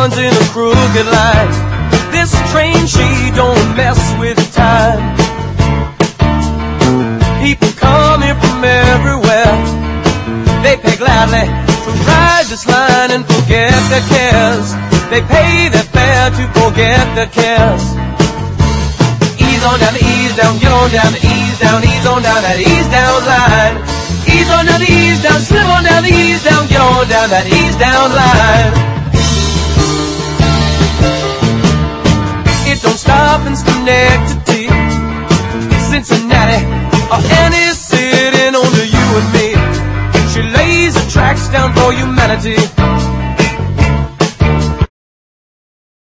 runs in a crooked line. This train, she don't mess with time. People coming from everywhere, they pay gladly to ride this line and forget their cares. They pay their fare to forget their cares. Ease on down the ease down, get on down the ease down, ease on down that ease down line. Ease on down the ease down, slip on down the ease down, get on down that ease down line. It don't stop in Schenectady, Cincinnati, or any city under you and me. She lays the tracks down for humanity.